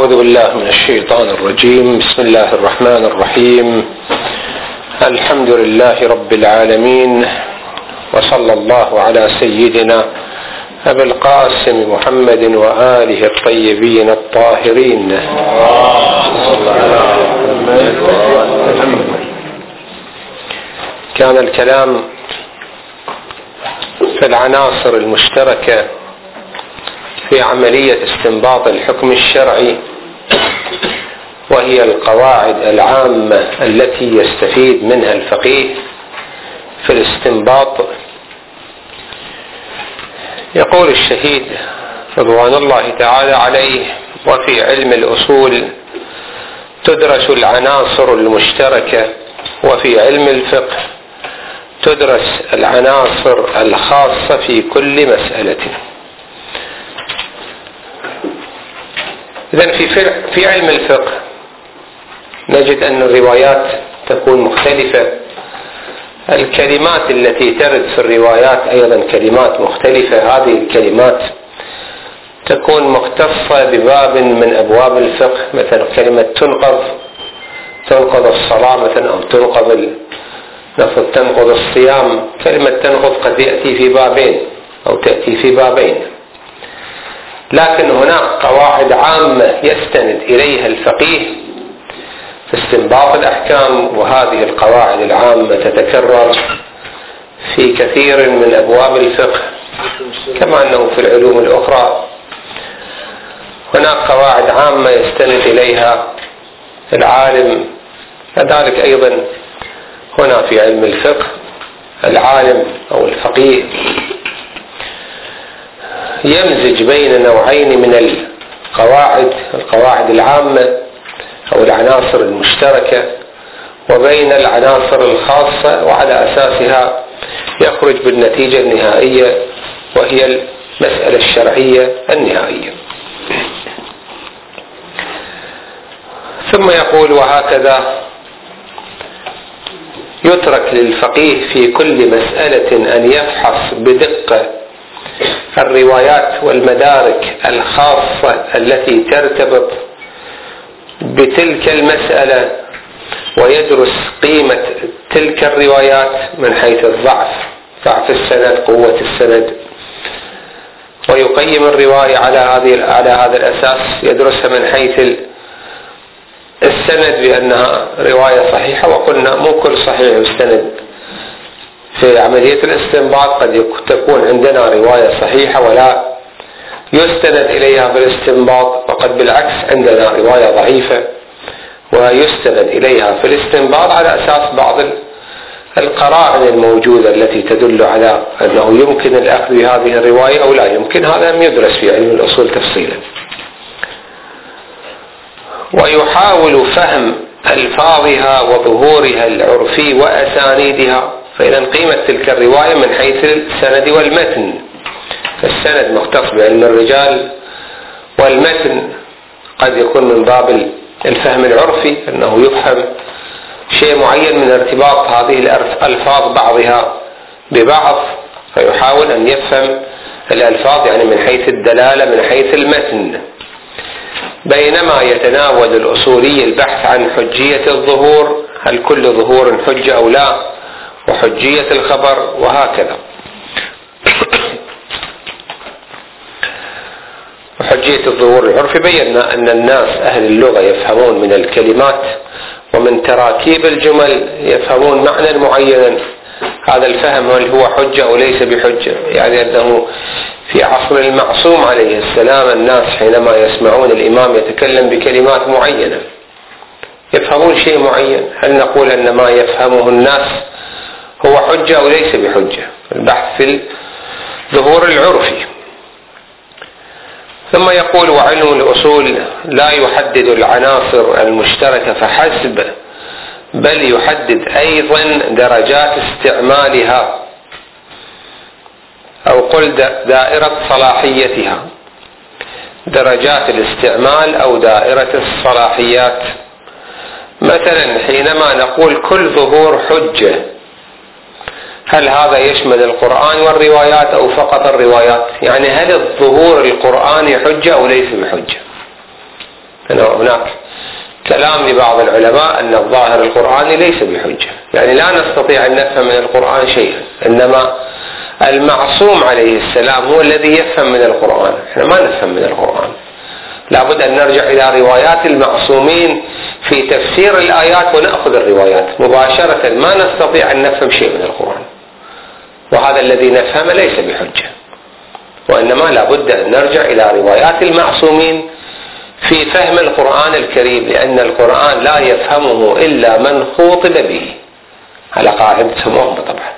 أعوذ بالله من الشيطان الرجيم. بسم الله الرحمن الرحيم. الحمد لله رب العالمين، وصلى الله على سيدنا أبي القاسم محمد وآله الطيبين الطاهرين. كان الكلام في العناصر المشتركة في عملية استنباط الحكم الشرعي، وهي القواعد العامة التي يستفيد منها الفقيه في الاستنباط. يقول الشهيد رضوان الله تعالى عليه: وفي علم الأصول تدرس العناصر المشتركة، وفي علم الفقه تدرس العناصر الخاصة في كل مسألة. إذن في علم الفقه نجد أن الروايات تكون مختلفة، الكلمات التي ترد في الروايات أيضا كلمات مختلفة. هذه الكلمات تكون مختصة بباب من أبواب الفقه، مثلا كلمة تنقض الصلاة مثلا، أو تنقض الصيام. كلمة تنقض قد يأتي في بابين أو تأتي في بابين، لكن هناك قواعد عامة يستند إليها الفقيه في استنباط الأحكام، وهذه القواعد العامة تتكرر في كثير من أبواب الفقه، كما أنه في العلوم الأخرى هناك قواعد عامة يستند إليها العالم. كذلك أيضا هنا في علم الفقه العالم أو الفقيه يمزج بين نوعين من القواعد العامة أو العناصر المشتركة وبين العناصر الخاصة، وعلى أساسها يخرج بالنتيجة النهائية وهي المسألة الشرعية النهائية. ثم يقول: وهكذا يترك للفقيه في كل مسألة أن يفحص بدقة الروايات والمدارك الخاصة التي ترتبط بتلك المسألة، ويدرس قيمة تلك الروايات من حيث ضعف السند، قوة السند، ويقيم الرواية على هذا الأساس. يدرسها من حيث السند بأنها رواية صحيحة، وقلنا مو كل صحيح يستند في عملية الاستنباط، قد تكون عندنا رواية صحيحة ولا يستند إليها في الاستنباط، وقد بالعكس عندنا رواية ضعيفة ويستند إليها في الاستنباط على أساس بعض القرائن الموجودة التي تدل على أنه يمكن الأخذ بهذه الرواية أو لا يمكن. هذا لم يدرس في علم الأصول تفصيلا. ويحاول فهم ألفاظها وظهورها العرفي وأسانيدها، فإذا قيمة تلك الرواية من حيث السند والمتن. السند مختص بعلم الرجال، والمتن قد يكون من باب الفهم العرفي، أنه يفهم شيء معين من ارتباط هذه الألفاظ بعضها ببعض، فيحاول أن يفهم الألفاظ يعني من حيث الدلالة من حيث المتن. بينما يتناول الأصولي البحث عن حجية الظهور، هل كل ظهور حجة أو لا، وحجية الخبر، وهكذا. وحجية الظهور العرفي بينا أن الناس أهل اللغة يفهمون من الكلمات ومن تراكيب الجمل يفهمون معنى معينا. هذا الفهم هل هو حجة أو ليس بحجة، يعني أنه في عصر المعصوم عليه السلام الناس حينما يسمعون الإمام يتكلم بكلمات معينة يفهمون شيء معين، هل نقول أن ما يفهمه الناس هو حجة أو ليس بحجة؟ البحث في الظهور العرفي. ثم يقول: وعلم الأصول لا يحدد العناصر المشتركة فحسب، بل يحدد أيضا درجات استعمالها، أو قل دائرة صلاحيتها، درجات الاستعمال أو دائرة الصلاحيات. مثلا حينما نقول كل ظهور حجة، هل هذا يشمل القرآن والروايات أو فقط الروايات؟ يعني هل الظهور القرآني حجة أو ليس بحجة؟ هناك كلام لبعض العلماء أن الظاهر القرآني ليس بحجة، يعني لا نستطيع أن نفهم من القرآن شيئا، إنما المعصوم عليه السلام هو الذي يفهم من القرآن، احنا ما نفهم من القرآن. لابد أن نرجع إلى روايات المعصومين في تفسير الآيات ونأخذ الروايات مباشرة، ما نستطيع أن نفهم شيء من القرآن، وهذا الذي نفهم ليس بحجة، وإنما لابد أن نرجع إلى روايات المعصومين في فهم القرآن الكريم، لأن القرآن لا يفهمه إلا من خوطب به على قاعدتهم هم طبعا.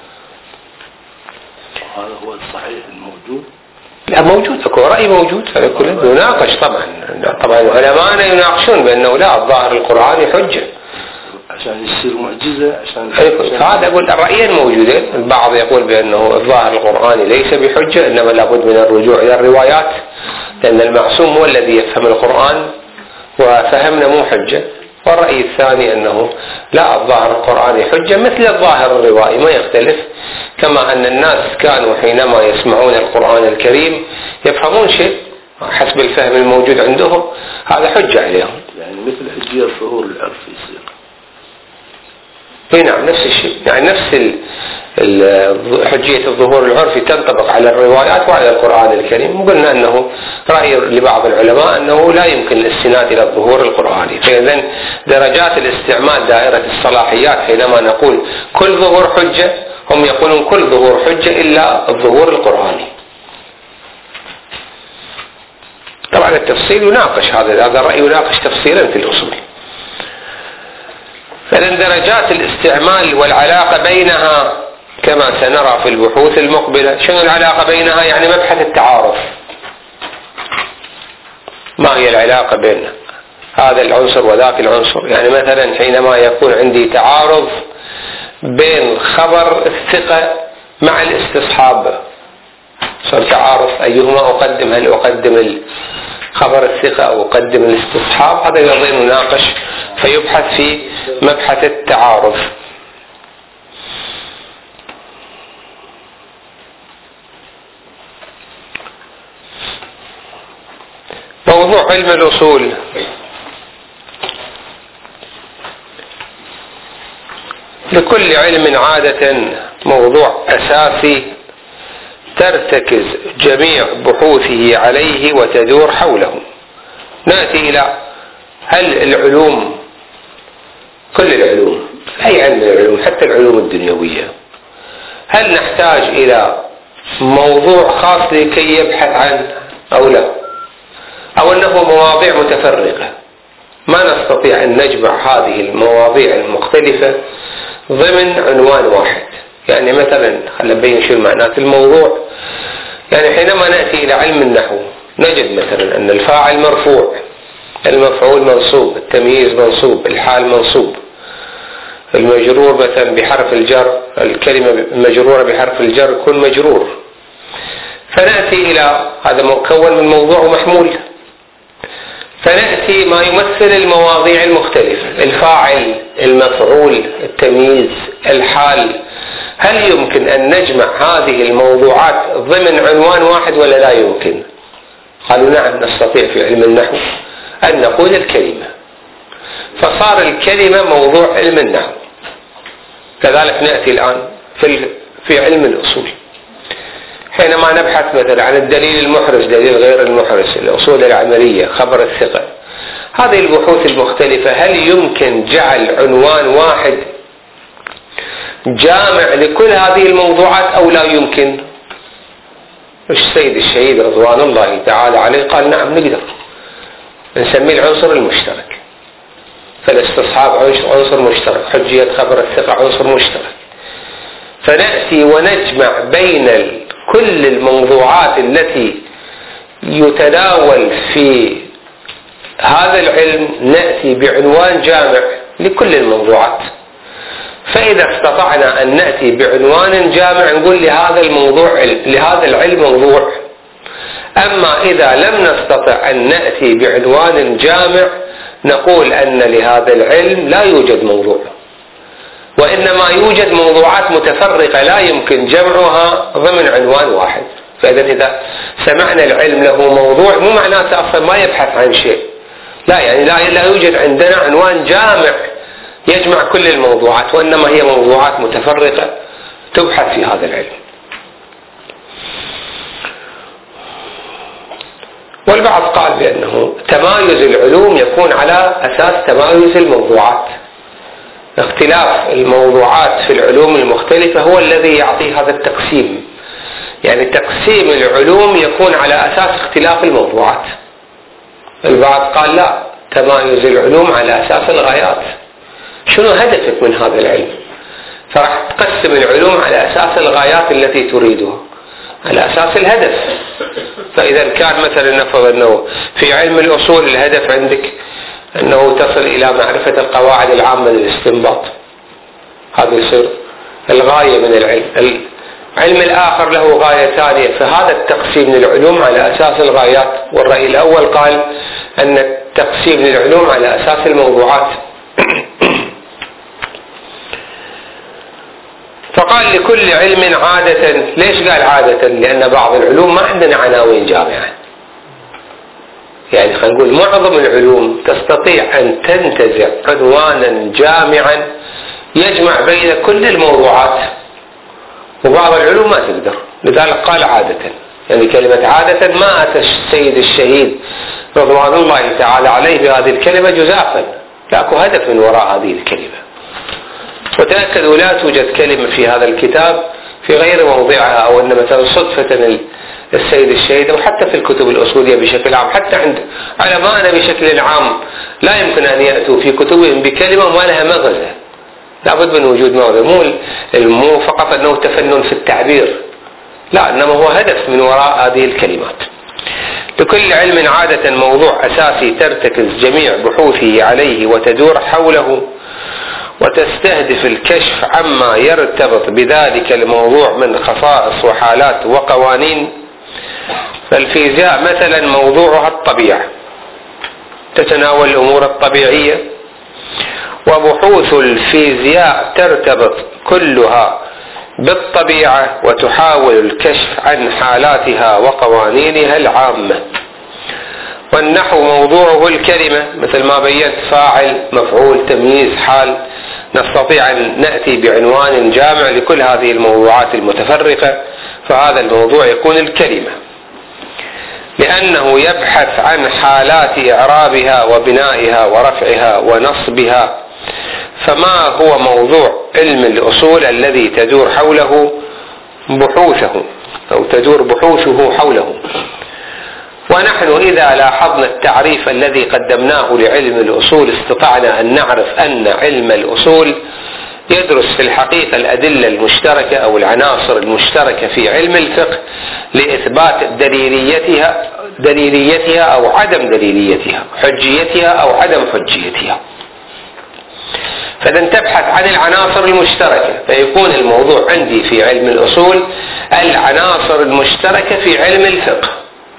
هذا هو الصحيح الموجود؟ لا موجود، اكو رأي موجود، هذا كله يناقش طبعا علماءنا يناقشون بأنه لا، الظاهر القرآني حجة عشان يصير معجزة، عشان هذا أقول الرأيين موجودين. البعض يقول بأنه الظاهر القرآني ليس بحجة، إنما لابد من الرجوع إلى الروايات، لأن المعصوم هو الذي يفهم القرآن وفهمنا مو حجة. والرأي الثاني أنه لا، الظاهر القرآني حجة مثل الظاهر الروائي ما يختلف، كما أن الناس كانوا حينما يسمعون القرآن الكريم يفهمون شيء حسب الفهم الموجود عندهم، هذا حجة عليهم. يعني مثل حجية الظهور العرفي يصير. نعم نفس الشيء، يعني نفس حجية الظهور العرفي تنطبق على الروايات وعلى القرآن الكريم. وقلنا أنه رأي لبعض العلماء أنه لا يمكن الاستناد إلى الظهور القرآني، فإذا درجات الاستعمال دائرة الصلاحيات حينما نقول كل ظهور حجة، هم يقولون كل ظهور حجة إلا الظهور القرآني. طبعا التفصيل يناقش، هذا الرأي يناقش تفصيلا في الأصول. فإذن درجات الاستعمال والعلاقة بينها كما سنرى في البحوث المقبلة. شنو العلاقة بينها؟ يعني مبحث التعارض، ما هي العلاقة بين هذا العنصر وذاك العنصر؟ يعني مثلا حينما يكون عندي تعارض بين خبر الثقة مع الاستصحاب، صار تعارض أيهما أقدم، هل أقدم خبر الثقة أو أقدم الاستصحاب؟ هذا يظل يناقش فيبحث في مبحث التعارض. موضوع علم الأصول لكل علم عادة موضوع أساسي ترتكز جميع بحوثه عليه وتدور حوله. نأتي إلى هل العلوم، كل العلوم، أي علم من العلوم حتى العلوم الدنيوية، هل نحتاج إلى موضوع خاص لكي يبحث عنه أو لا، أو أنه مواضيع متفرقة ما نستطيع أن نجمع هذه المواضيع المختلفة ضمن عنوان واحد؟ يعني مثلا خلينا نبين شو معنات الموضوع. يعني حينما نأتي إلى علم النحو نجد مثلا أن الفاعل مرفوع، المفعول منصوب، التمييز منصوب، الحال منصوب، المجرور مثلا بحرف الجر، الكلمة مجرورة بحرف الجر يكون مجرور. فنأتي إلى هذا مكون من موضوع ومحمول. فنأتي ما يمثل المواضيع المختلفة، الفاعل، المفعول، التمييز، الحال. هل يمكن أن نجمع هذه الموضوعات ضمن عنوان واحد ولا لا يمكن؟ قالوا نعم نستطيع في علم النحو أن نقول الكلمة، فصار الكلمة موضوع علم النحو. كذلك نأتي الآن في علم الأصول حينما نبحث مثلا عن الدليل المحرز، دليل غير المحرز، الأصول العملية، خبر الثقة. هذه البحوث المختلفة هل يمكن جعل عنوان واحد جامع لكل هذه الموضوعات أو لا يمكن؟ السيد الشهيد رضوان الله تعالى عليه قال نعم نقدر، نسميه العنصر المشترك. فالاستصحاب عنصر مشترك، حجية خبر الثقة عنصر مشترك. فنأتي ونجمع بين كل الموضوعات التي يتناول في هذا العلم، نأتي بعنوان جامع لكل الموضوعات. فإذا استطعنا أن نأتي بعنوان جامع نقول لهذا الموضوع، لهذا العلم موضوع. أما إذا لم نستطع أن نأتي بعنوان جامع نقول أن لهذا العلم لا يوجد موضوع، وإنما يوجد موضوعات متفرقة لا يمكن جمعها ضمن عنوان واحد. فإذا إذا سمعنا العلم له موضوع مو معناته أصلا ما يبحث عن شيء، لا يعني لا يوجد عندنا عنوان جامع يجمع كل الموضوعات، وإنما هي موضوعات متفرقة تبحث في هذا العلم. والبعض قال بأنه تمايز العلوم يكون على أساس تمايز الموضوعات، اختلاف الموضوعات في العلوم المختلفة هو الذي يعطي هذا التقسيم، يعني تقسيم العلوم يكون على أساس اختلاف الموضوعات. البعض قال لا، تمايز العلوم على أساس الغايات، شنو هدفك من هذا العلم؟ فراح تقسم العلوم على أساس الغايات التي تريدها، على أساس الهدف. فإذا كان مثلا نفرض أنه في علم الأصول الهدف عندك أنه تصل إلى معرفة القواعد العامة للاستنباط، هذا يصير الغاية من العلم. العلم الآخر له غاية ثانية، فهذا التقسيم للعلوم على أساس الغايات. والرأي الأول قال أن التقسيم للعلوم على أساس الموضوعات. فقال لكل علم عادة. ليش قال عادة؟ لأن بعض العلوم ما عندنا عناوين جامعة، يعني خلينا نقول معظم العلوم تستطيع أن تنتزع عنوانا جامعا يجمع بين كل الموضوعات، وبعض العلوم ما تقدر، لذلك قال عادة. يعني كلمة عادة ما أتى السيد الشهيد رضوان الله تعالى عليه بهذه الكلمة جزافا، لاكو هدف من وراء هذه الكلمة. وتأكدوا لا توجد كلمة في هذا الكتاب في غير موضعها، أو أن مثلا صدفة السيد الشهيد، وحتى في الكتب الأصولية بشكل عام، حتى عند علماءنا بشكل عام لا يمكن أن يأتوا في كتبهم بكلمة ما لها مغزى، لابد من وجود مغزى. مو فقط أنه تفنن في التعبير، لا، إنما هو هدف من وراء هذه الكلمات. لكل علم عادة موضوع أساسي ترتكز جميع بحوثه عليه وتدور حوله، وتستهدف الكشف عما يرتبط بذلك الموضوع من خصائص وحالات وقوانين. فالفيزياء مثلا موضوعها الطبيعة، تتناول الأمور الطبيعية، وبحوث الفيزياء ترتبط كلها بالطبيعة وتحاول الكشف عن حالاتها وقوانينها العامة. والنحو موضوعه الكلمة، مثل ما بينت فاعل مفعول تمييز حال، نستطيع أن نأتي بعنوان جامع لكل هذه الموضوعات المتفرقة، فهذا الموضوع يكون الكلمة، لأنه يبحث عن حالات إعرابها وبنائها ورفعها ونصبها. فما هو موضوع علم الأصول الذي تدور حوله بحوثه، أو تدور بحوثه حوله؟ ونحن إذا لاحظنا التعريف الذي قدمناه لعلم الأصول استطعنا أن نعرف أن علم الأصول يدرس في الحقيقة الأدلة المشتركة أو العناصر المشتركة في علم الفقه لإثبات دليليتها أو عدم دليليتها، حجيتها أو عدم حجيتها. فإذا تبحث عن العناصر المشتركة، فيكون الموضوع عندي في علم الأصول العناصر المشتركة في علم الفقه.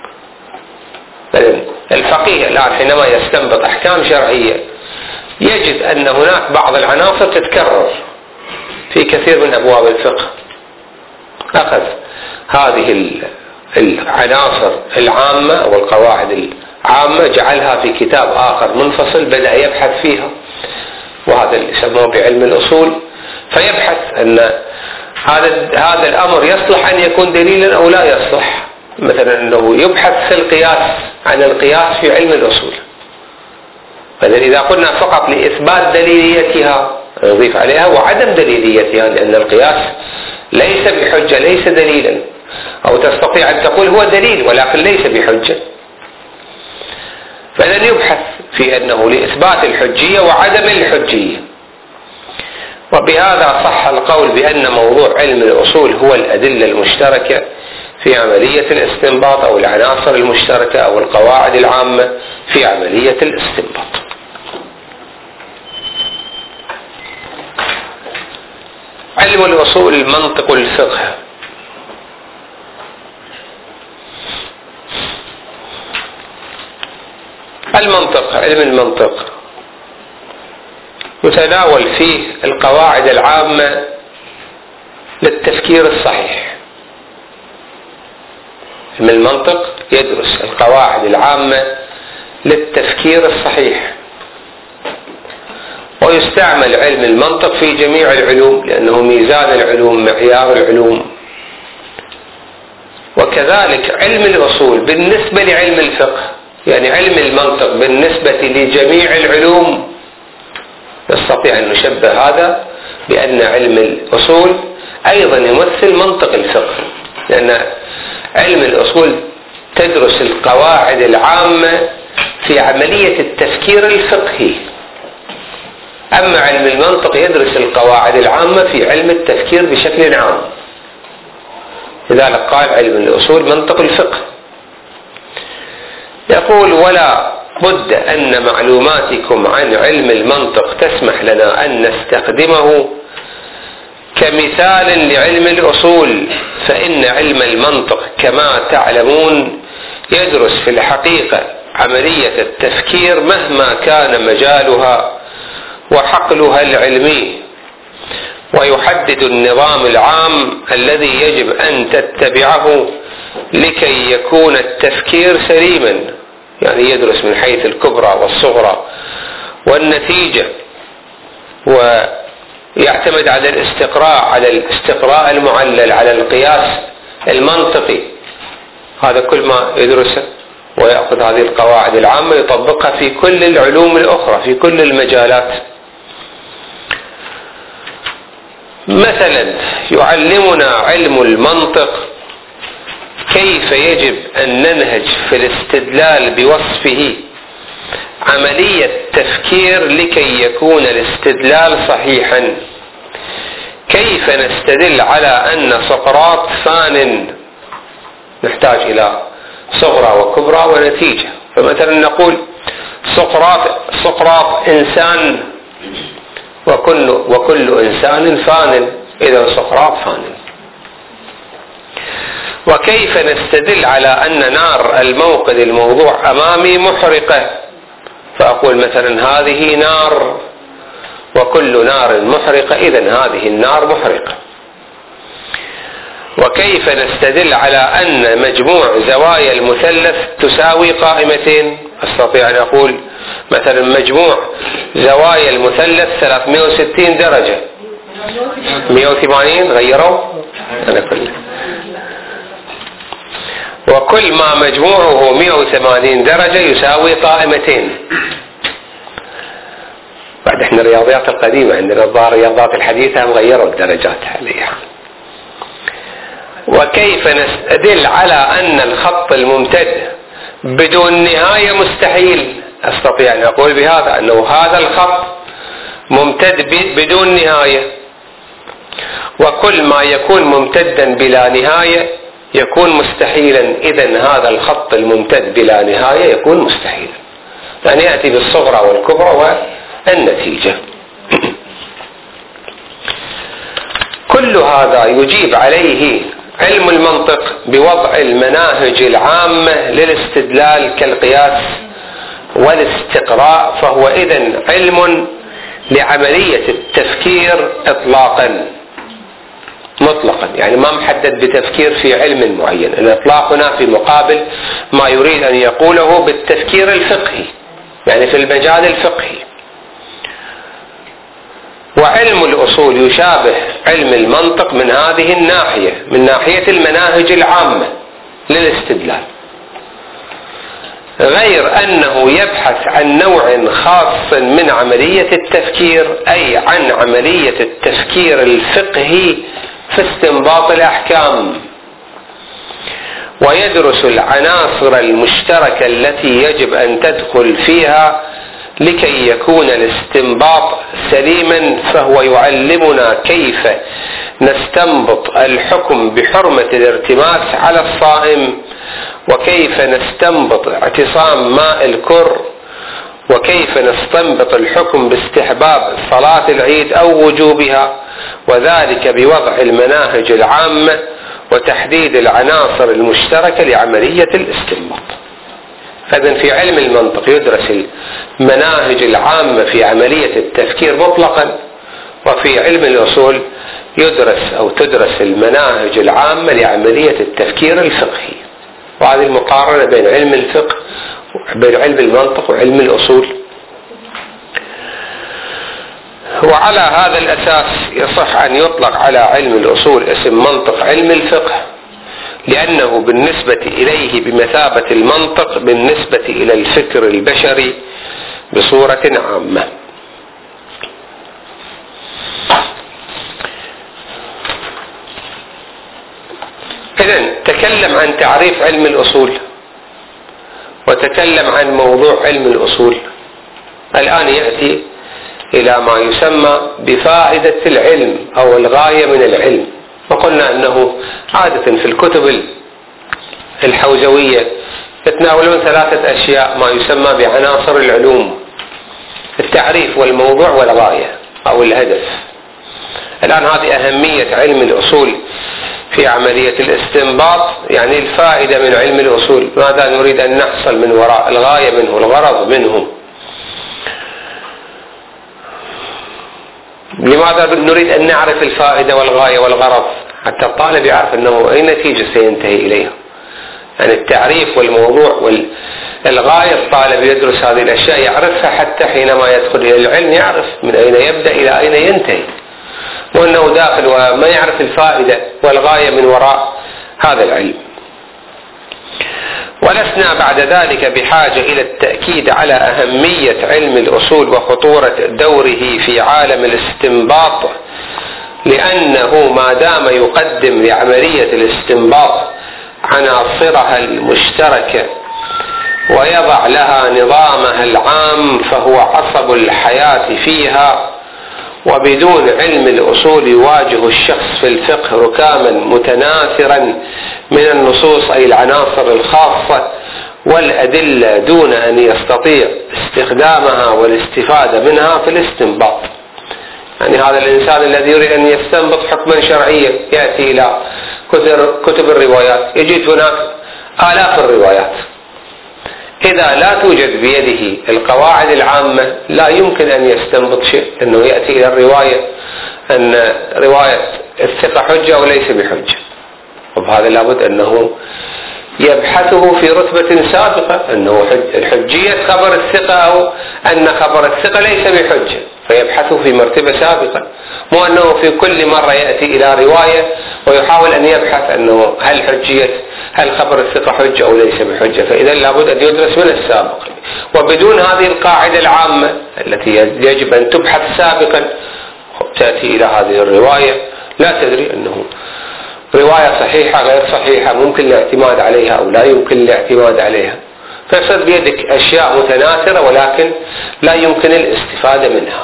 الفقيه الآن حينما يستنبط أحكام شرعية يجد أن هناك بعض العناصر تتكرر في كثير من أبواب الفقه. أخذ هذه العناصر العامة أو القواعد العامة جعلها في كتاب آخر منفصل، بدأ يبحث فيها، وهذا اللي يسموه بعلم الأصول. فيبحث أن هذا الأمر يصلح أن يكون دليلا أو لا يصلح. مثلا أنه يبحث في القياس عن القياس في علم الأصول، فإذا قلنا فقط لإثبات دليليتها نضيف عليها وعدم دليليتها، لأن القياس ليس بحجة، ليس دليلا، أو تستطيع أن تقول هو دليل ولكن ليس بحجة. فإذا يبحث في أنه لإثبات الحجية وعدم الحجية. وبهذا صح القول بأن موضوع علم الأصول هو الأدلة المشتركة في عملية الاستنباط، أو العناصر المشتركة أو القواعد العامة في عملية الاستنباط. علم الأصول منطق الفقه. المنطق، علم المنطق يتناول فيه القواعد العامة للتفكير الصحيح. علم المنطق يدرس القواعد العامة للتفكير الصحيح. ويستعمل علم المنطق في جميع العلوم لأنه ميزان العلوم، معيار العلوم. وكذلك علم الأصول بالنسبة لعلم الفقه، يعني علم المنطق بالنسبة لجميع العلوم، نستطيع أن نشبه هذا بأن علم الأصول أيضا يمثل منطق الفقه، لأن علم الأصول تدرس القواعد العامة في عملية التفكير الفقهي، أما علم المنطق يدرس القواعد العامة في علم التفكير بشكل عام. لذلك قال علم الأصول منطق الفقه. يقول: ولا بد أن معلوماتكم عن علم المنطق تسمح لنا أن نستخدمه كمثال لعلم الأصول، فإن علم المنطق كما تعلمون يدرس في الحقيقة عملية التفكير مهما كان مجالها وحقلها العلمي، ويحدد النظام العام الذي يجب أن تتبعه لكي يكون التفكير سليما، يعني يدرس من حيث الكبرى والصغرى والنتيجة، ويعتمد على الاستقراء المعلل، على القياس المنطقي. هذا كل ما يدرسه، ويأخذ هذه القواعد العامة يطبقها في كل العلوم الأخرى في كل المجالات. مثلا يعلمنا علم المنطق كيف يجب أن ننهج في الاستدلال بوصفه عملية تفكير لكي يكون الاستدلال صحيحا. كيف نستدل على أن سقراط فان؟ نحتاج إلى صغرى وكبرى ونتيجة. فمثلا نقول سقراط إنسان، وكل إنسان فان، إذا سقراط فان. وكيف نستدل على أن نار الموقد الموضوع أمامي محرقة؟ فأقول مثلا هذه نار، وكل نار محرقة، إذن هذه النار محرقة. وكيف نستدل على أن مجموع زوايا المثلث تساوي قائمتين؟ أستطيع أن أقول مثلا مجموع زوايا المثلث 360 درجة. 180 غيروا أنا كله. وكل ما مجموعه 180 درجة يساوي قائمتين. بعد احنا الرياضيات القديمة عندنا الظاهر الرياضات الحديثة غيروا الدرجات عليها. وكيف نستدل على أن الخط الممتد بدون نهاية مستحيل؟ أستطيع أن أقول بهذا أنه هذا الخط ممتد بدون نهاية، وكل ما يكون ممتدا بلا نهاية يكون مستحيلا، إذن هذا الخط الممتد بلا نهاية يكون مستحيلا. يعني يأتي بالصغرى والكبرى والنتيجة. كل هذا يجيب عليه علم المنطق بوضع المناهج العامة للاستدلال كالقياس والاستقراء، فهو إذن علم لعملية التفكير إطلاقا مطلقا، يعني ما محدد بتفكير في علم معين. الإطلاق هنا في مقابل ما يريد أن يقوله بالتفكير الفقهي، يعني في المجال الفقهي. وعلم الأصول يشابه علم المنطق من هذه الناحية، من ناحية المناهج العامة للاستدلال، غير أنه يبحث عن نوع خاص من عملية التفكير، أي عن عملية التفكير الفقهي في استنباط الأحكام، ويدرس العناصر المشتركة التي يجب أن تدخل فيها لكي يكون الاستنباط سليما. فهو يعلمنا كيف نستنبط الحكم بحرمة الارتماس على الصائم، وكيف نستنبط اعتصام ماء الكر، وكيف نستنبط الحكم باستحباب صلاة العيد أو وجوبها، وذلك بوضع المناهج العامة وتحديد العناصر المشتركة لعملية الاستنباط. فإذن في علم المنطق يدرس المناهج العامة في عملية التفكير مطلقا، وفي علم الأصول تدرس المناهج العامة لعملية التفكير الفقهي. وهذه المقارنة بين علم الفقه بين علم المنطق وعلم الأصول. وعلى هذا الأساس يصح أن يطلق على علم الأصول اسم منطق علم الفقه، لأنه بالنسبة إليه بمثابة المنطق بالنسبة إلى الفكر البشري بصورة عامة. إذن تكلم عن تعريف علم الأصول وتكلم عن موضوع علم الأصول. الآن يأتي إلى ما يسمى بفائدة العلم أو الغاية من العلم. وقلنا أنه عادة في الكتب الحوزوية يتناولون 3 أشياء ما يسمى بعناصر العلوم: التعريف والموضوع والغاية أو الهدف. الآن هذه أهمية علم الأصول في عملية الاستنباط، يعني الفائدة من علم الأصول، ماذا نريد أن نحصل من وراء الغاية منه، الغرض منه. لماذا نريد أن نعرف الفائدة والغاية والغرض؟ حتى الطالب يعرف أنه أي نتيجة سينتهي إليها. يعني التعريف والموضوع والغاية، الطالب يدرس هذه الأشياء يعرفها حتى حينما يدخل إلى العلم يعرف من أين يبدأ إلى أين ينتهي، وأنه داخل وما يعرف الفائدة والغاية من وراء هذا العلم. ولسنا بعد ذلك بحاجة إلى التأكيد على أهمية علم الأصول وخطورة دوره في عالم الاستنباط، لأنه ما دام يقدم لعملية الاستنباط عناصرها المشتركة ويضع لها نظامها العام فهو عصب الحياة فيها. وبدون علم الأصول يواجه الشخص في الفقه ركاما متناثرا من النصوص أي العناصر الخاصة والأدلة دون أن يستطيع استخدامها والاستفادة منها في الاستنباط. يعني هذا الإنسان الذي يريد أن يستنبط حكما شرعيا يأتي إلى كتب الروايات، يجد هناك آلاف الروايات. إذا لا توجد بيده القواعد العامة لا يمكن أن يستنبط شيء، أنه يأتي إلى الرواية أن رواية الثقة حجة وليس بحجة. وبهذا لابد أنه يبحثه في رتبة سابقة، أنه الحجية خبر الثقة أو أن خبر الثقة ليس بحجة، فيبحثه في مرتبة سابقة، مو أنه في كل مرة يأتي إلى رواية ويحاول أن يبحث أنه هل خبر الثقة حجة أو ليس بحجة. فإذا لابد أن يدرس من السابق. وبدون هذه القاعدة العامة التي يجب أن تبحث سابقا تأتي إلى هذه الرواية لا تدري أنه رواية صحيحة غير صحيحة، ممكن الاعتماد عليها أو لا يمكن الاعتماد عليها، فيصير بيدك أشياء متناثرة ولكن لا يمكن الاستفادة منها.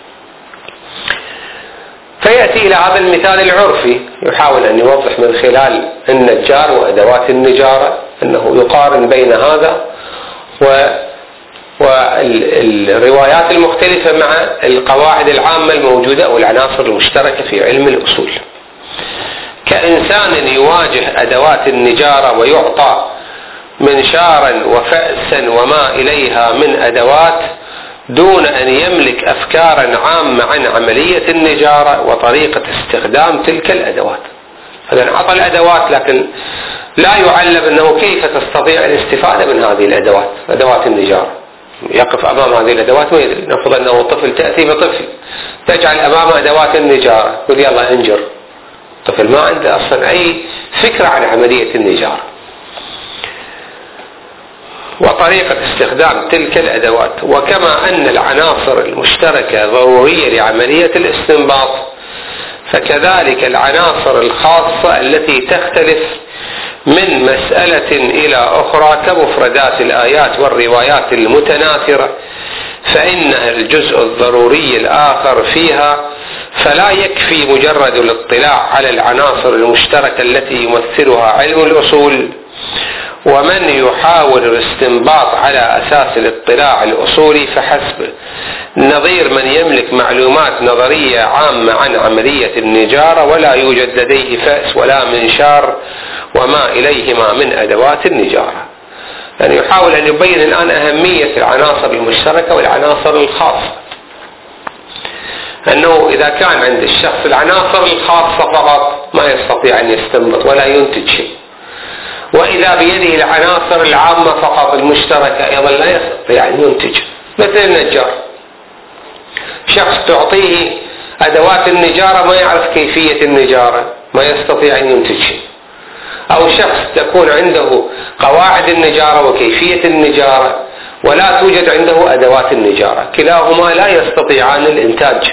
فيأتي إلى هذا المثال العرفي يحاول أن يوضح من خلال النجار وأدوات النجارة أنه يقارن بين هذا والروايات المختلفة مع القواعد العامة الموجودة أو العناصر المشتركة في علم الأصول. كإنسان يواجه أدوات النجارة ويعطى منشارا وفأسا وما إليها من أدوات دون أن يملك أفكارا عامة عن عملية النجارة وطريقة استخدام تلك الأدوات. فإذا أعطى الأدوات لكن لا يعلم أنه كيف تستطيع الاستفادة من هذه الأدوات، أدوات النجارة. يقف أمام هذه الأدوات ما يدري. نفرض أنه طفل، تأتي بطفل تجعل أمامه أدوات النجارة، يقول يلا انجر. طفل ما عنده أصلا أي فكرة عن عملية النجارة وطريقة استخدام تلك الأدوات. وكما أن العناصر المشتركة ضرورية لعملية الاستنباط، فكذلك العناصر الخاصة التي تختلف من مسألة إلى أخرى كمفردات الآيات والروايات المتناثرة فإنها الجزء الضروري الآخر فيها، فلا يكفي مجرد الاطلاع على العناصر المشتركة التي يمثلها علم الأصول. ومن يحاول الاستنباط على أساس الاطلاع الأصولي فحسب، نظير من يملك معلومات نظرية عامة عن عملية النجارة ولا يوجد لديه فأس ولا منشار وما إليهما من أدوات النجارة. يعني يحاول أن يبين الآن أهمية العناصر المشتركة والعناصر الخاصة، أنه إذا كان عند الشخص العناصر الخاصة فقط ما يستطيع أن يستنبط ولا ينتج شيء، وإذا بيده العناصر العامة فقط المشتركة أيضا لا يستطيع أن ينتج. مثل النجار، شخص تعطيه أدوات النجارة ما يعرف كيفية النجارة ما يستطيع أن ينتج شيء، أو شخص تكون عنده قواعد النجارة وكيفية النجارة ولا توجد عنده أدوات النجارة، كلاهما لا يستطيعان الإنتاج.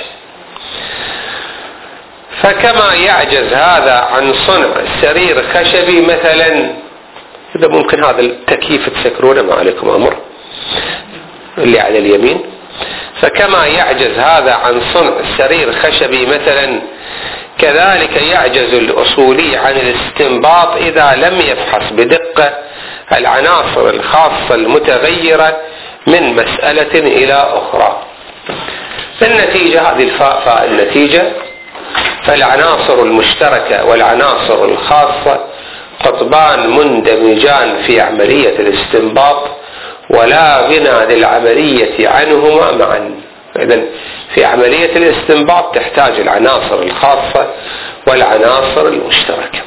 فكما يعجز هذا عن صنع سرير خشبي مثلا، إذا ممكن هذا التكييف تسكرونه ما عليكم أمر اللي على اليمين، فكما يعجز هذا عن صنع سرير خشبي مثلا، كذلك يعجز الأصولي عن الاستنباط إذا لم يفحص بدقة العناصر الخاصة المتغيرة من مسألة إلى أخرى. النتيجة هذه الفاء النتيجة، فالعناصر المشتركة والعناصر الخاصة قطبان مندمجان في عملية الاستنباط ولا غنى للعملية عنهما معا. إذن في عملية الاستنباط تحتاج العناصر الخاصة والعناصر المشتركة.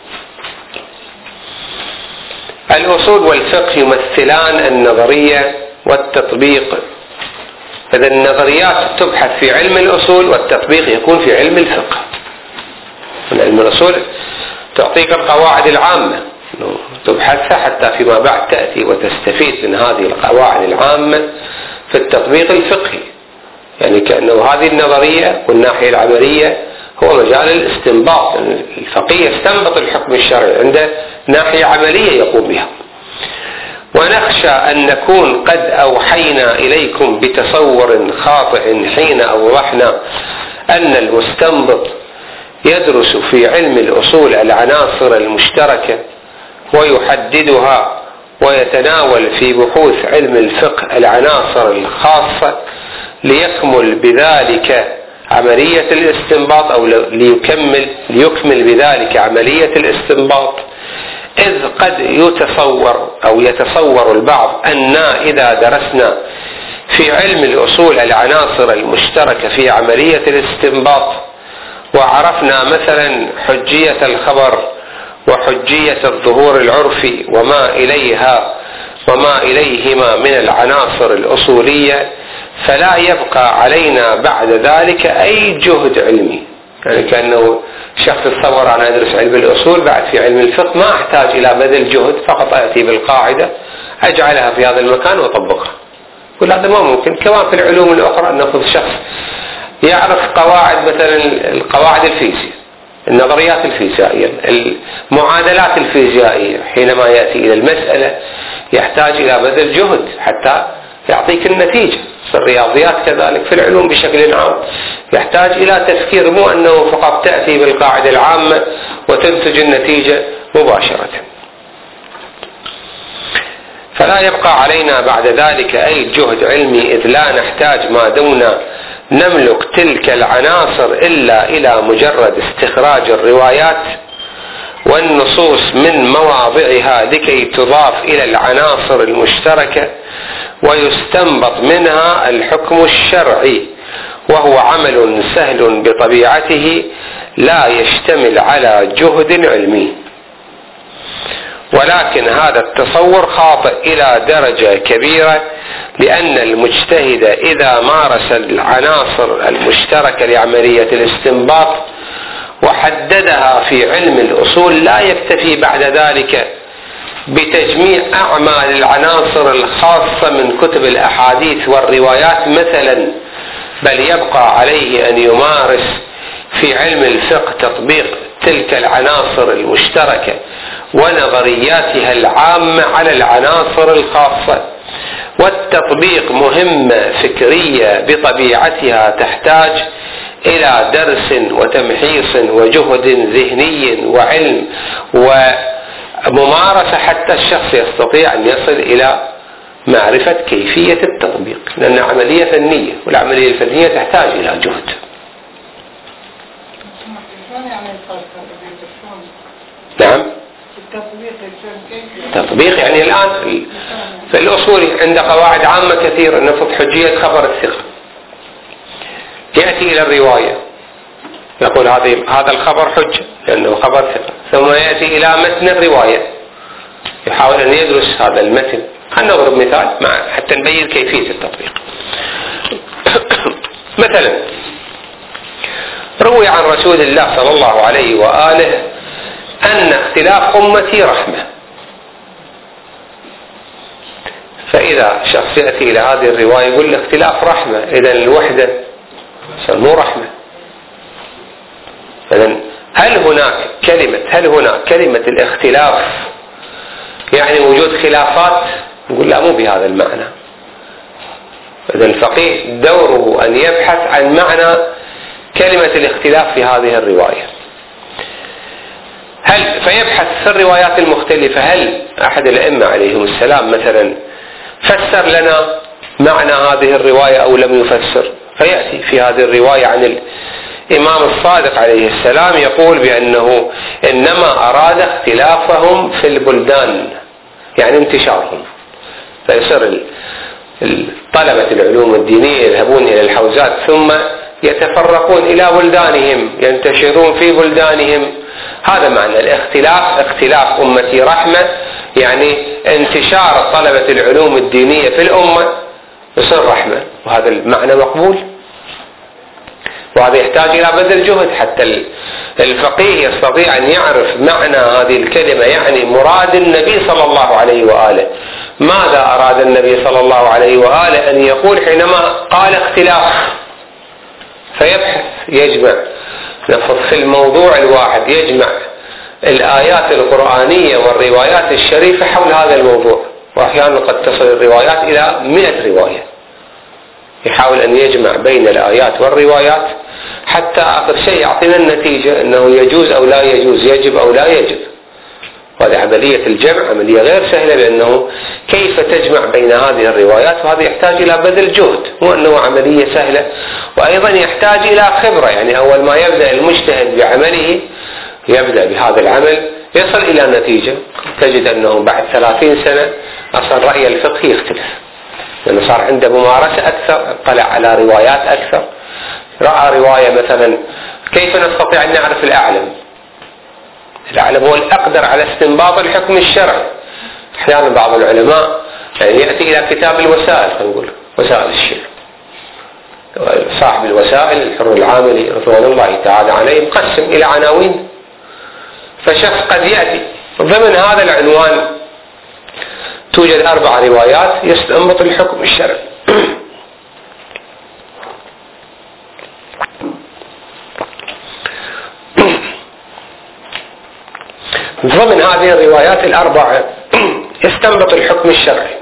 الأصول والفقه يمثلان النظرية والتطبيق. إذن النظريات تبحث في علم الأصول والتطبيق يكون في علم الفقه. علم الأصول تعطيك القواعد العامة تبحثها حتى فيما بعد تأتي وتستفيد من هذه القواعد العامة في التطبيق الفقهي، يعني كأنه هذه النظرية والناحية العملية هو مجال الاستنباط. الفقيه يستنبط الحكم الشرعي عنده ناحية عملية يقوم بها. ونخشى أن نكون قد أوحينا إليكم بتصور خاطئ حين أوضحنا أن المستنبط يدرس في علم الأصول العناصر المشتركة ويحددها، ويتناول في بحوث علم الفقه العناصر الخاصة ليكمل بذلك عملية الاستنباط، أو ليكمل بذلك عملية الاستنباط. إذ قد يتصور البعض أننا إذا درسنا في علم الأصول العناصر المشتركة في عملية الاستنباط وعرفنا مثلا حجية الخبر وحجية الظهور العرفي وما إليهما من العناصر الأصولية، فلا يبقى علينا بعد ذلك أي جهد علمي. يعني كأنه شخص تصور أنا أدرس علم الأصول بعد في علم الفقه ما أحتاج إلى بذل جهد، فقط أتي بالقاعدة أجعلها في هذا المكان وأطبقها. يقول هذا ما ممكن. كما في العلوم الأخرى أن نأخذ شخص يعرف قواعد مثلا القواعد الفيزياء، النظريات الفيزيائية، المعادلات الفيزيائية، حينما يأتي إلى المسألة يحتاج إلى بذل جهد حتى يعطيك النتيجة. في الرياضيات كذلك، في العلوم بشكل عام يحتاج إلى تفكير، مو أنه فقط تأتي بالقاعدة العامة وتنتج النتيجة مباشرة. فلا يبقى علينا بعد ذلك أي جهد علمي، إذ لا نحتاج ما دمنا نملك تلك العناصر إلا إلى مجرد استخراج الروايات والنصوص من مواضعها لكي تضاف إلى العناصر المشتركة ويستنبط منها الحكم الشرعي، وهو عمل سهل بطبيعته لا يشتمل على جهد علمي. ولكن هذا التصور خاطئ إلى درجة كبيرة، لأن المجتهد إذا مارس العناصر المشتركة لعملية الاستنباط وحددها في علم الأصول لا يكتفي بعد ذلك بتجميع أعمال العناصر الخاصة من كتب الأحاديث والروايات مثلا، بل يبقى عليه أن يمارس في علم الفقه تطبيق تلك العناصر المشتركة ونظرياتها العامة على العناصر الخاصة. والتطبيق مهمة فكرية بطبيعتها تحتاج إلى درس وتمحيص وجهد ذهني وعلم وممارسة حتى الشخص يستطيع أن يصل إلى معرفة كيفية التطبيق، لأن عملية فنية، والعملية الفنية تحتاج إلى جهد. نعم، تطبيق يعني الآن في الأصول عند قواعد عامة كثيرة، نفرض حجية خبر الثقة، يأتي إلى الرواية يقول هذا الخبر حجة لأنه خبر ثقة، ثم يأتي إلى متن الرواية يحاول أن يدرس هذا المتن. خلينا نضرب مثال حتى نبين كيفية التطبيق. مثلا روي عن رسول الله صلى الله عليه وآله أن اختلاف أمتي رحمة. فإذا شخص يأتي إلى هذه الرواية يقول الاختلاف رحمة، إذن الوحدة مو رحمة. إذن هل هناك كلمة الاختلاف يعني وجود خلافات؟ نقول لا، مو بهذا المعنى. إذن الفقيه دوره أن يبحث عن معنى كلمة الاختلاف في هذه الرواية. فيبحث في الروايات المختلفة هل أحد الأئمة عليهم السلام مثلا فسر لنا معنى هذه الرواية أو لم يفسر. فيأتي في هذه الرواية عن الإمام الصادق عليه السلام يقول بأنه إنما أراد اختلافهم في البلدان، يعني انتشارهم. فيصير طلبة العلوم الدينية يذهبون إلى الحوزات ثم يتفرقون إلى بلدانهم، ينتشرون في بلدانهم. هذا معنى الاختلاف. اختلاف أمتي رحمة، يعني انتشار طلبة العلوم الدينية في الأمة يصير رحمة، وهذا المعنى مقبول. وهذا يحتاج إلى بذل جهد حتى الفقيه يستطيع أن يعرف معنى هذه الكلمة، يعني مراد النبي صلى الله عليه وآله. ماذا أراد النبي صلى الله عليه وآله أن يقول حينما قال اختلاف؟ فيبحث، يجمع، في الموضوع الواحد يجمع الآيات القرآنية والروايات الشريفة حول هذا الموضوع. وأحيانا قد تصل الروايات إلى 100 رواية. يحاول أن يجمع بين الآيات والروايات حتى آخر شيء يعطينا النتيجة أنه يجوز أو لا يجوز، يجب أو لا يجب. وهذه عملية الجمع عملية غير سهلة، لأنه كيف تجمع بين هذه الروايات؟ وهذا يحتاج إلى بذل جهد، مو أنه عملية سهلة. وأيضا يحتاج إلى خبرة، يعني أول ما يبدأ المجتهد بعمله يبدأ بهذا العمل يصل إلى نتيجة، تجد أنه بعد 30 سنة أصلا رأي الفقه يختلف، لأنه صار عنده ممارسة أكثر، اطلع على روايات أكثر، رأى رواية مثلا. كيف نستطيع أن نعرف الأعلم؟ الأعلم هو الأقدر على استنباط الحكم الشرعي. أحيانا بعض العلماء يعني يأتي إلى كتاب الوسائل، نقول وسائل الشرع، صاحب الوسائل الحر العاملي رضوان الله تعالى عليه مقسم إلى عناوين. فشخص قد يأتي ضمن هذا العنوان توجد 4 روايات يستنبط الحكم الشرعي. ضمن هذه الروايات ال4 يستنبط الحكم الشرعي.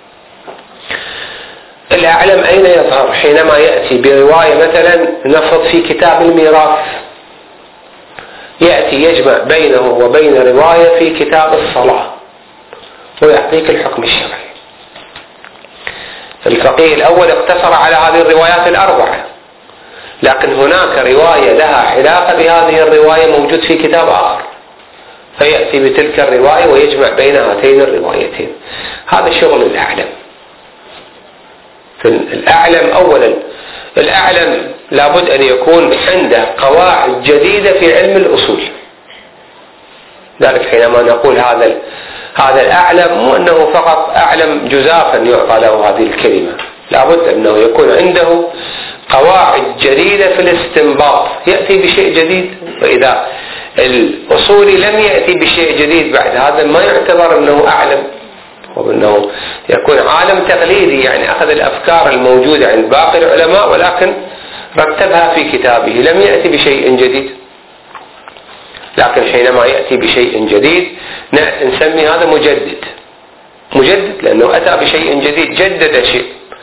الأعلم أين يظهر؟ حينما يأتي برواية مثلا نفرض في كتاب الميراث، يأتي يجمع بينه وبين رواية في كتاب الصلاة ويعطيك الحكم الشرعي. الفقيه الأول اقتصر على هذه الروايات ال4، لكن هناك رواية لها علاقة بهذه الرواية موجود في كتاب آخر، فيأتي بتلك الرواية ويجمع بين هاتين الروايتين. هذا شغل الأعلم. الأعلم أولا، الأعلم لابد أن يكون عنده قواعد جديدة في علم الأصول. ذلك حينما نقول هذا الأعلم، مو أنه فقط أعلم جزافا يعطى له هذه الكلمة، لابد أنه يكون عنده قواعد جديدة في الاستنباط، يأتي بشيء جديد. وإذا الأصولي لم يأتي بشيء جديد بعد هذا ما يعتبر أنه أعلم، وأنه يكون عالم تقليدي، يعني أخذ الأفكار الموجودة عند باقي العلماء ولكن رتبها في كتابه، لم يأتي بشيء جديد. لكن حينما يأتي بشيء جديد نسمي هذا مجدد، لأنه أتى بشيء جديد، جدد شيء.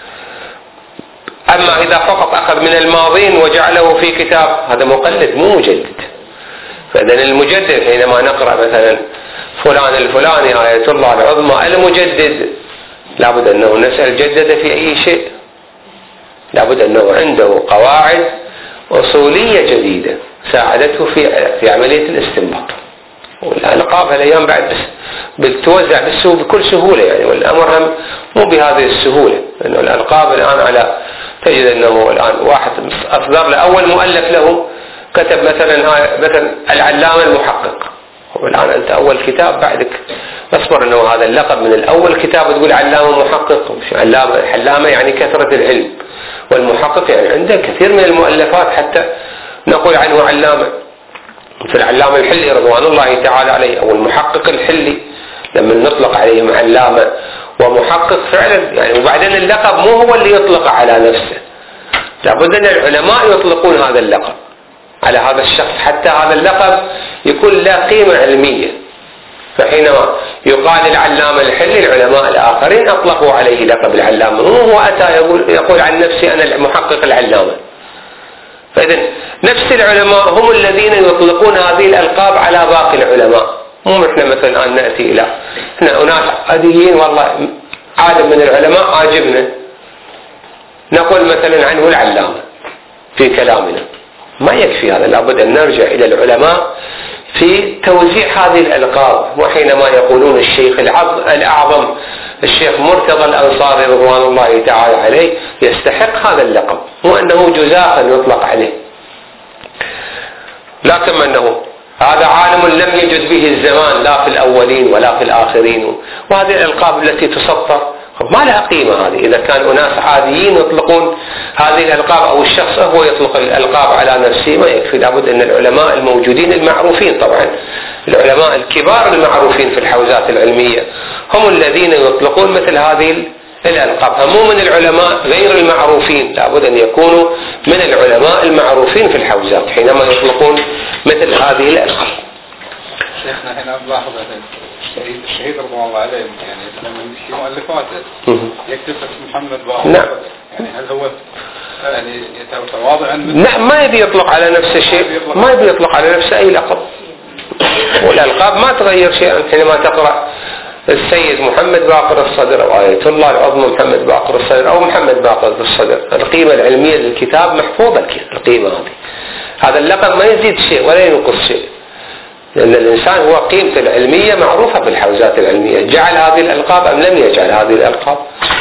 أما إذا فقط أخذ من الماضين وجعله في كتاب، هذا مقلد مو مجدد. فإذن المجدد حينما نقرأ مثلا فلان الفلاني آية الله العظمى المجدد، لابد أنه نسأل جدد في أي شيء، لابد أنه عنده قواعد أصولية جديدة ساعدته في عملية الاستنباط. والألقاب هالأيام بعد بتوزع بالسوق بكل سهولة، يعني والأمر هم مو بهذه السهولة، لأنه الألقاب الآن تجد أنه الآن واحد أصدر له أول مؤلف له كتب مثلا العلامة المحقق، والآن أنت أول كتاب بعدك أصبر أنه هذا اللقب من الأول كتاب تقول علامة محقق. علامة يعني كثرة العلم، والمحقق يعني عنده كثير من المؤلفات حتى نقول عنه علامة، مثل العلامة الحلي رضوان الله تعالى عليه، أو المحقق الحلي لما نطلق عليهم علامة ومحقق فعلا يعني. وبعدين اللقب مو هو اللي يطلق على نفسه، لابد أن العلماء يطلقون هذا اللقب على هذا الشخص حتى هذا اللقب يكون له قيمة علمية. فحينما يقال العلامة الحلي العلماء الآخرين أطلقوا عليه لقب العلامة، هو أتى يقول عن نفسي أنا المحقق العلامة. فإذن نفس العلماء هم الذين يطلقون هذه الألقاب على باقي العلماء، مو إحنا مثلا الآن نأتي إلى إحنا أناس عاديين والله عالم من العلماء عاجبنا نقول مثلا عنه العلامة في كلامنا، ما يكفي هذا، لابد أن نرجع إلى العلماء في توزيع هذه الألقاب. وحينما يقولون الشيخ الأعظم الشيخ مرتضى الأنصاري رضوان الله تعالى عليه يستحق هذا اللقب، مو أنه جزافا يطلق عليه، لا كما أنه هذا عالم لم يجد به الزمان لا في الأولين ولا في الآخرين. وهذه الألقاب التي تسطر ما لها قيمة هذه. إذا كان أناس عاديين يطلقون هذه الألقاب أو الشخص هو يطلق الألقاب على نفسه ما يكفي، لابد أن العلماء الموجودين المعروفين، طبعا العلماء الكبار المعروفين في الحوزات العلمية هم الذين يطلقون مثل هذه الألقاب، مو من العلماء غير المعروفين، لابد أن يكونوا من العلماء المعروفين في الحوزات حينما يطلقون مثل هذه الألقاب. شيخنا هنا نلاحظ الشهيد رضوان الله عليه يعني لما في مؤلفاته يكتب محمد باقر. نعم. يعني هل هو يعني يتواضع نعم، ما يبي يطلق على نفسه شيء، ما يبي يطلق على نفسه أي لقب، والألقاب ما تغير شيئا. حينما تقرأ السيد محمد باقر الصدر أو آية الله العظمى محمد باقر الصدر أو محمد باقر الصدر، القيمة العلمية للكتاب محفوظة القيمة هذه. هذا اللقب ما يزيد شيء ولا ينقص شيء، لأن الإنسان هو قيمته العلمية معروفة في الحوزات العلمية. جعل هذه الألقاب أم لم يجعل هذه الألقاب؟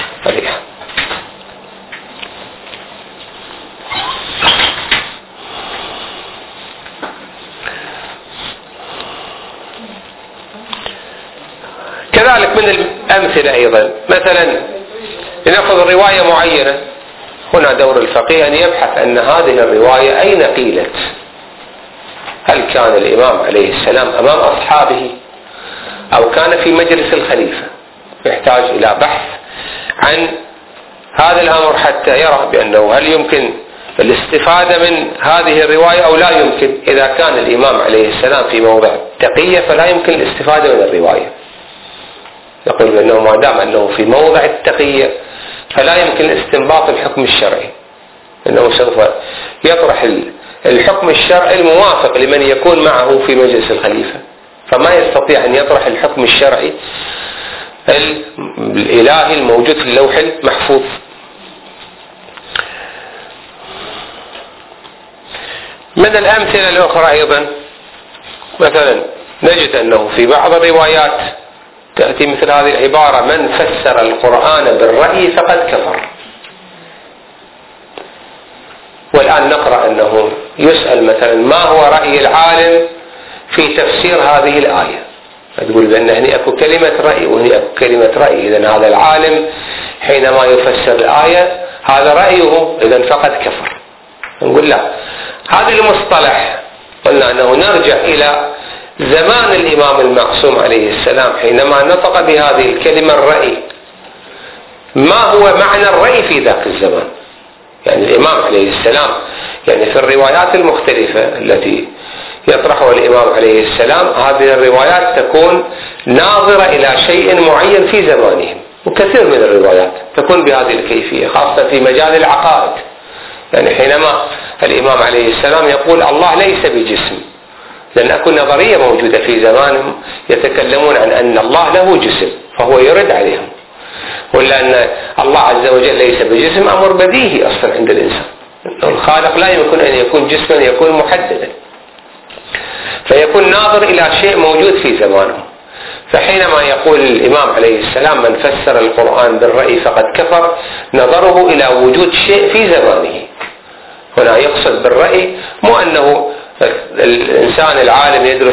كذلك من الأمثلة أيضا مثلا لنأخذ رواية معينة، هنا دور الفقيه أن يبحث أن هذه الرواية أين قيلت، هل كان الإمام عليه السلام أمام أصحابه أو كان في مجلس الخليفة. يحتاج إلى بحث عن هذا الأمر حتى يرى بأنه هل يمكن الاستفادة من هذه الرواية أو لا يمكن. إذا كان الإمام عليه السلام في موضع التقية فلا يمكن الاستفادة من الرواية، يقول بأنه ما دام أنه في موضع التقية فلا يمكن استنباط الحكم الشرعي، أنه سوف يطرح الحكم الشرعي الموافق لمن يكون معه في مجلس الخليفة، فما يستطيع أن يطرح الحكم الشرعي الإلهي الموجود في اللوح المحفوظ. من الأمثلة الأخرى أيضا مثلا نجد أنه في بعض الروايات تأتي مثل هذه العبارة: من فسر القرآن بالرأي فقد كفر. والآن نقرأ أنه يسأل مثلا ما هو رأي العالم في تفسير هذه الآية، تقول بأن هنا أكو كلمة رأي وهنا أكو كلمة رأي، إذن هذا العالم حينما يفسر الآية هذا رأيه إذن فقد كفر. نقول لا، هذا المصطلح قلنا أنه نرجع إلى زمان الإمام المعصوم عليه السلام حينما نطق بهذه الكلمة الرأي، ما هو معنى الرأي في ذاك الزمان. يعني الإمام عليه السلام يعني في الروايات المختلفة التي يطرحها الإمام عليه السلام هذه الروايات تكون ناظرة إلى شيء معين في زمانهم، وكثير من الروايات تكون بهذه الكيفية خاصة في مجال العقائد. يعني حينما الإمام عليه السلام يقول الله ليس بجسم، لأن أكو نظرية موجودة في زمانهم يتكلمون عن أن الله له جسم، فهو يرد عليهم، ولا أن الله عز وجل ليس بجسم أمر بديهي أصلا عند الإنسان، الخالق لا يمكن أن يكون جسما، يكون محددا، فيكون ناظر إلى شيء موجود في زمانه. فحينما يقول الإمام عليه السلام من فسر القرآن بالرأي فقد كفر، نظره إلى وجود شيء في زمانه. هنا يقصد بالرأي مو أنه الإنسان العالم يدرس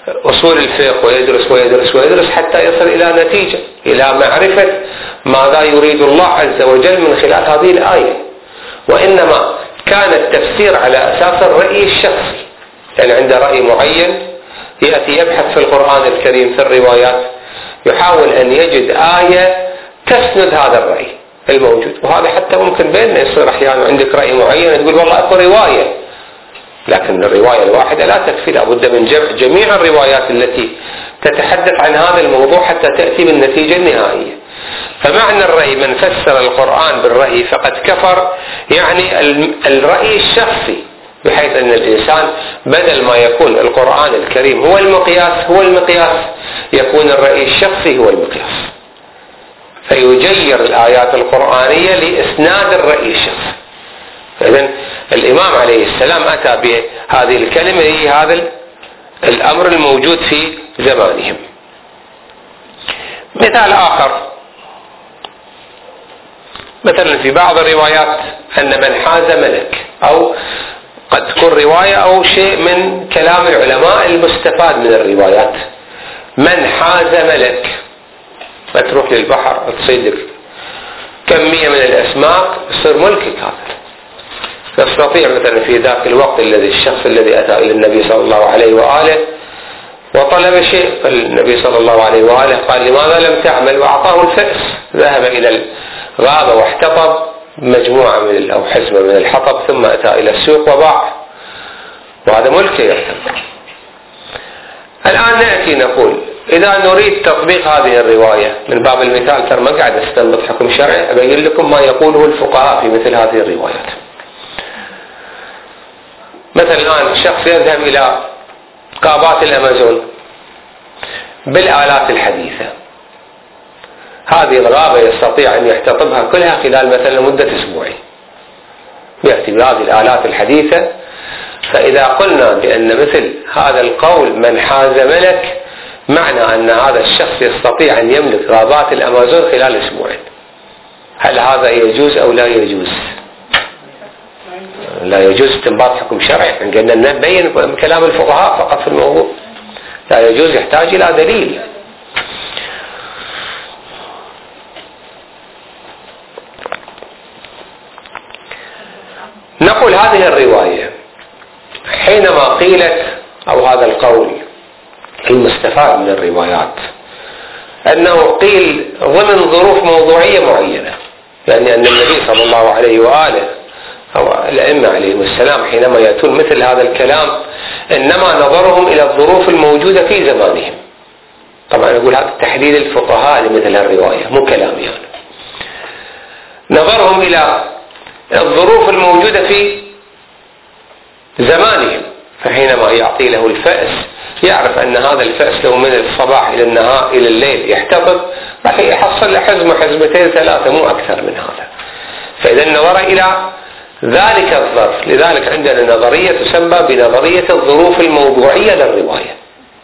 أصول الفقه ويدرس حتى يصل إلى نتيجة، إلى معرفة ماذا يريد الله عز وجل من خلال هذه الآية. وإنما كان التفسير على أساس الرأي الشخصي، يعني عنده رأي معين يأتي يبحث في القرآن الكريم في الروايات، يحاول أن يجد آية تسند هذا الرأي الموجود. وهذا حتى ممكن بيننا يصير أحيانا عندك رأي معين تقول والله أكو رواية، لكن الرواية الواحدة لا تكفي، لابد من جمع جميع الروايات التي تتحدث عن هذا الموضوع حتى تأتي بالنتيجة النهائية. فمعنى الرأي من فسر القرآن بالرأي فقد كفر، يعني الرأي الشخصي، بحيث أن الإنسان بدل ما يكون القرآن الكريم هو المقياس يكون الرأي الشخصي هو المقياس، فيجير الآيات القرآنية لإسناد الرأي الشخصي. فإذن الإمام عليه السلام أتى بهذه الكلمة هي هذا الأمر الموجود في زمانهم. مثال آخر، مثلا في بعض الروايات أن من حاز ملك، أو قد تكون رواية أو شيء من كلام العلماء المستفاد من الروايات. من حاز ملك، تروح للبحر تصيدك كمية من الأسماك يصير ملكك، هذا تستطيع مثلا في ذاك الوقت الشخص الذي أتى إلى النبي صلى الله عليه وآله وطلب شيء، فالنبي صلى الله عليه وآله قال لماذا لم تعمل، وأعطاه الفأس، ذهب إلى الغابة واحتطب مجموعة أو حزمة من الحطب، ثم أتى إلى السوق وباع، وهذا ملكه يعتبر. الآن نأتي نقول إذا نريد تطبيق هذه الرواية من باب المثال، ترى ما قاعد استنبط حكم شرعي، أبين لكم ما يقوله الفقهاء في مثل هذه الروايات. مثلا الآن شخص يذهب إلى غابات الأمازون بالآلات الحديثة، هذه الغابة يستطيع أن يحتطبها كلها خلال مثلا مدة أسبوعين، يأتي بهذه الآلات الحديثة. فإذا قلنا بأن مثل هذا القول من حاز ملك، معنى أن هذا الشخص يستطيع أن يملك غابات الأمازون خلال أسبوعين. هل هذا يجوز أو لا يجوز؟ لا يجوز استنباط حكم شرعي، قلنا نبين كلام الفقهاء فقط في الموضوع، لا يجوز، يحتاج إلى دليل. نقول هذه الرواية حينما قيلت، أو هذا القول المستفاد من الروايات، أنه قيل ضمن ظروف موضوعية معينة، يعني أن النبي صلى الله عليه وآله أو الأئمة عليهم السلام حينما يأتون مثل هذا الكلام إنما نظرهم إلى الظروف الموجودة في زمانهم. طبعا أقول هذا تحليل الفقهاء لمثل الرواية، مو كلامي يعني. نظرهم إلى الظروف الموجودة في زمانهم، فحينما يعطي له الفأس يعرف أن هذا الفأس له من الصباح إلى النهار إلى الليل يحتفظ، راح يحصل له حزمة حزمتين ثلاثة، مو أكثر من هذا. فإذا نظر إلى ذلك الظرف. لذلك عندنا نظرية تسمى بنظرية الظروف الموضوعية للرواية.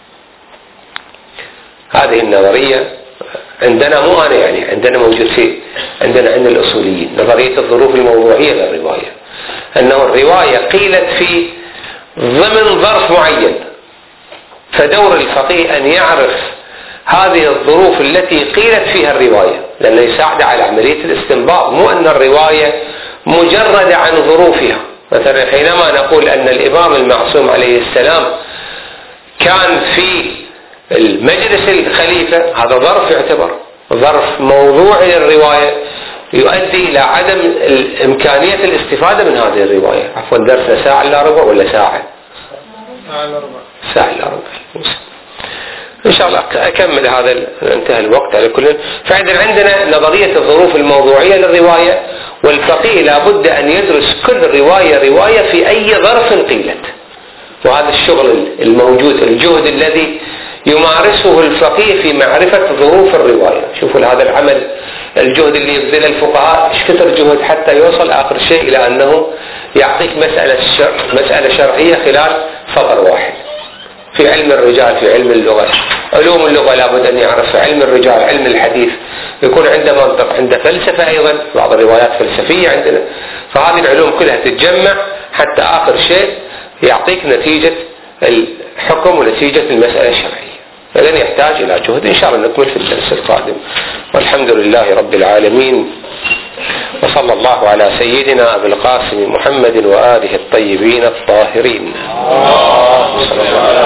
هذه النظرية عندنا، مو أنا يعني، عندنا موجود عندنا عند الأصوليين نظرية الظروف الموضوعية للرواية، أنه الرواية قيلت في ضمن ظرف معين، فدور الفقيه أن يعرف هذه الظروف التي قيلت فيها الرواية، لأنه يساعد على عملية الاستنباط، مو أن الرواية مجرد عن ظروفها. مثلا حينما نقول أن الإمام المعصوم عليه السلام كان في المجلس الخليفة، هذا ظرف يعتبر ظرف موضوعي للرواية يؤدي إلى عدم إمكانية الاستفادة من هذه الرواية. عفوا درسنا ساعة إلا ربع ولا ساعة؟ ساعة إلا ربع. إن شاء الله أكمل هذا، انتهى الوقت على كل. فعندنا نظرية الظروف الموضوعية للرواية، والفقيه لابد أن يدرس كل رواية في أي ظرف قيلت. وهذا الشغل الموجود، الجهد الذي يمارسه الفقيه في معرفة ظروف الرواية. شوفوا هذا العمل، الجهد اللي يبذل الفقهاء، ايش كثر جهد حتى يوصل آخر شيء إلى أنه يعطيك مسألة شرعية خلال سطر واحد. في علم الرجال، في علم اللغة، علوم اللغة لابد أن يعرف، علم الرجال، علم الحديث يكون عنده منطق، عنده فلسفة أيضا، بعض الروايات فلسفية عندنا. فهذه العلوم كلها تتجمع حتى آخر شيء يعطيك نتيجة الحكم ونتيجة المسألة الشرعية. فلن يحتاج إلى جهد. إن شاء الله نكمل في الدرس القادم. والحمد لله رب العالمين، وصلى الله على سيدنا أبي القاسم محمد وآله الطيبين الطاهرين.